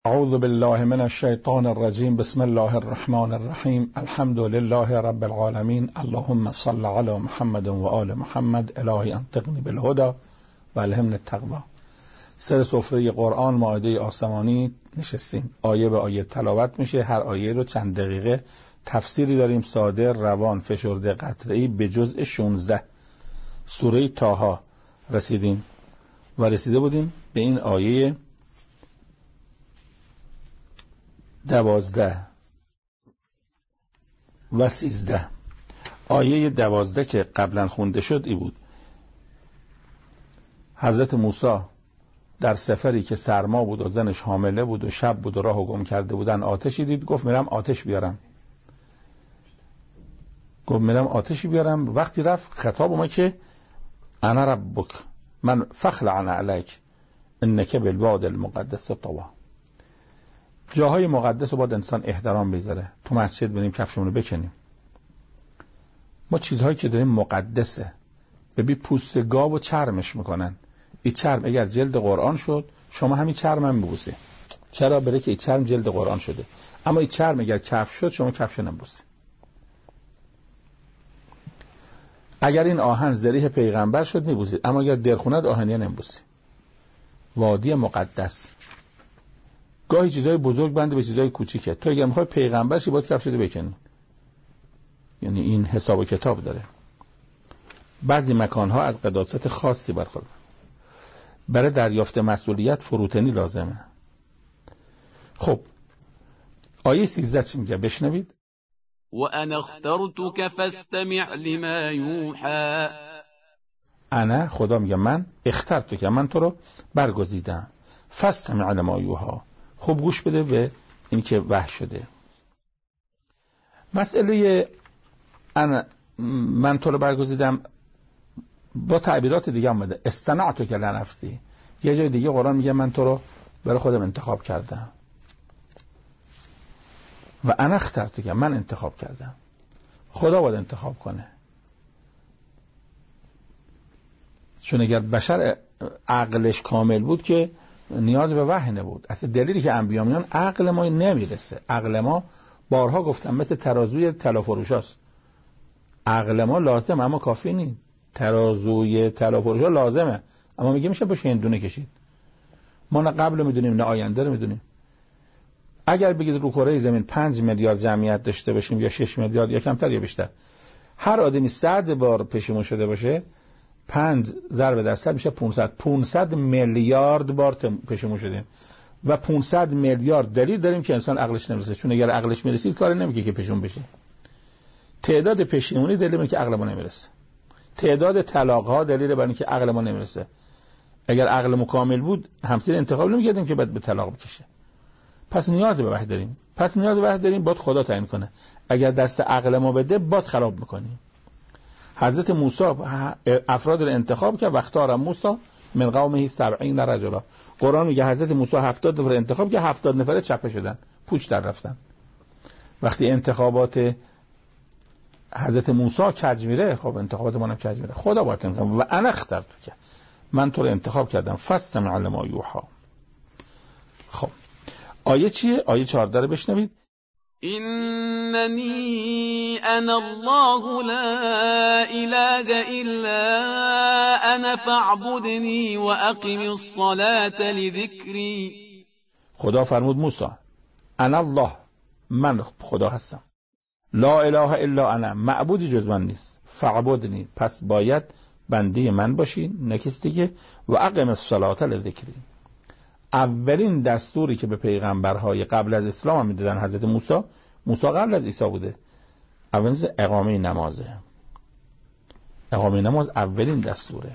اعوذ بالله من الشیطان الرجیم. بسم الله الرحمن الرحیم. الحمد لله رب العالمین. اللهم صل علی محمد و آل محمد. الهی انطقنی بالهدى و الهمنی التقوی. سر سفره قرآن مائده آسمانی نشستیم. آیه به آیه تلاوت میشه. هر آیه رو چند دقیقه تفسیری داریم، ساده، روان، فشرده، قطعی، به جزء 16 سوره طه رسیدیم و رسیده بودیم به این آیه 12 و 13. آیه 12 که قبلا خونده شد ای بود: حضرت موسی در سفری که سرما بود و زنش حامله بود و شب بود و راهو گم کرده بودن آتشی دید، گفت میرم آتش بیارم. گفت میرم آتشی بیارم. وقتی رفت خطاب اومد که انا ربک من فخلع علیک انک بالواد المقدس طوا. جاهای مقدس رو باید انسان احترام بذاره. تو مسجد بریم کفشمون رو بکنیم. ما چیزهایی که داریم مقدسه. ببین پوست گاو و چرمش میکنن. این چرم اگر جلد قرآن شد شما همین چرم هم ببوسه. چرا؟ برای که این چرم جلد قرآن شده. اما این چرم اگر کفش شد شما کفش نبوسه. اگر این آهن ذریح پیغمبر شد میبوسید، اما اگر درخوند آهنیه نمیبوسید. وادی مقدس. گاهی چیزای بزرگ بنده به چیزای کوچیکه. تو اگر میخوای پیغمبر شی باید کفشت بکنی. یعنی این حساب و کتاب داره. بعضی مکانها از قداست خاصی برخوردن. برای دریافت مسئولیت فروتنی لازمه. خب آیه 13 چی میگه؟ بشنوید. و انا اخترتك فاستمع لما یوحى. انا، خدا میگه من اخترتك، من تو رو برگزیدم. فاستمع لما یوحى، خوب گوش بده به این که وحی شده. مسئله انا من تو رو برگزیدم با تعبیرات دیگه اومده. استنعتک لنفسی. یه جای دیگه قرآن میگه من تو رو برای خودم انتخاب کردم. و انا اخترتک، من انتخاب کردم. خدا باید انتخاب کنه. چون اگر بشر عقلش کامل بود که نیاز به وحی نبود. اصلا دلیلی که انبیا میان عقل ما نمیرسه. عقل ما بارها گفتم مثل ترازوی طلا فروشاست. عقل ما لازم اما کافی نیست. ترازوی طلا فروشا لازمه اما میگه میشه باشه هندونه کشید. ما نه قبل میدونیم نه آینده رو میدونیم. اگر بگید رو کره زمین 5 میلیارد جمعیت داشته باشیم یا 6 میلیارد یا کمتر یا بیشتر، هر آدمی 100 بار پشیمون شده باشه 5 ضرب در 100 میشه 500 میلیارد بار پشیمون شدیم و 500 میلیارد دلیل داریم که انسان عقلش نمیرسه. چون اگر عقلش میرسید کار نمیکنه که پشیمون بشه. تعداد پشیمونی دلیل اینه که عقل ما نمیرسه. تعداد طلاق ها دلیل بر اینکه عقل ما نمیرسه. اگر عقل مکمل بود همسر انتخاب نمیکردیم که بعد به طلاق بکشه. پس نیاز به وحی داریم. باید خدا تعیین کنه. اگر دست عقل ما بده باز خراب میکنیم. حضرت موسی افراد رو انتخاب کرد. واختار موسی من قومه 70 رجلا. قرآن میگه حضرت موسی 70 نفر انتخاب کرد، 70 نفر چپه شدن، پوچ در رفتن. وقتی انتخابات حضرت موسی کج میره، خب انتخابات ما هم کج میره. خدا باید انتخاب. و انا اخترتک، من تو رو انتخاب کردم. فاستمع لما یوحى. خب آیه چیه؟ آیه 14 رو بشنوید. إنني أنا الله لا إله إلا أنا فاعبدني وأقم الصلاة لذكري. خدا فرمود موسی انا الله، من خدا هستم. لا اله الا انا، معبودی جز من نیست. فاعبدنی، پس باید بنده من باشی، نکس دیگه. و اقم الصلاة لذکری. اولین دستوری که به پیغمبرهای قبل از اسلام هم میدادن حضرت موسی قبل از عیسی بوده. اولین اقامه نمازه. اقامه نماز اولین دستوره.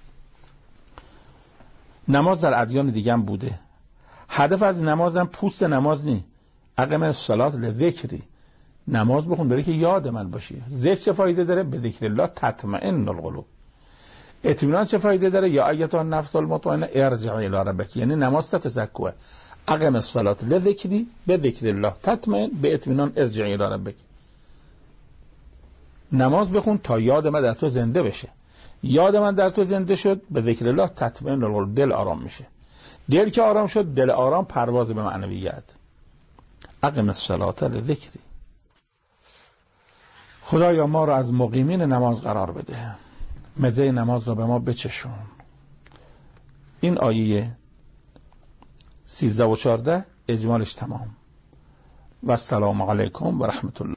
نماز در ادیان دیگه هم بوده. هدف از نماز هم پوست نماز نی. اقم الصلاة لذکری، نماز بخون برای که یاد من باشی. ذکر چه فایده داره؟ به ذکر الله تطمئن القلوب. اطمینان چه فایده داره؟ یا ایتها النفس المطمئنه ارجعی الی ربک. یعنی نماز تزکوه. اقم الصلاة لذکری، به ذکر الله تطمئن، به اطمینان ارجعی الی ربک. نماز بخون تا یاد من در تو زنده بشه. یاد من در تو زنده شد، به ذکر الله تطمئن القلوب، دل آرام میشه. دل که آرام شد، دل آرام پرواز به معنویت. اقم الصلاة لذکری. خدایا ما را از مقیمین نماز قرار بده، مزه نماز را به ما بچشون. این آیه 13 و 14 اجمالش تمام. و السلام علیکم و رحمت الله.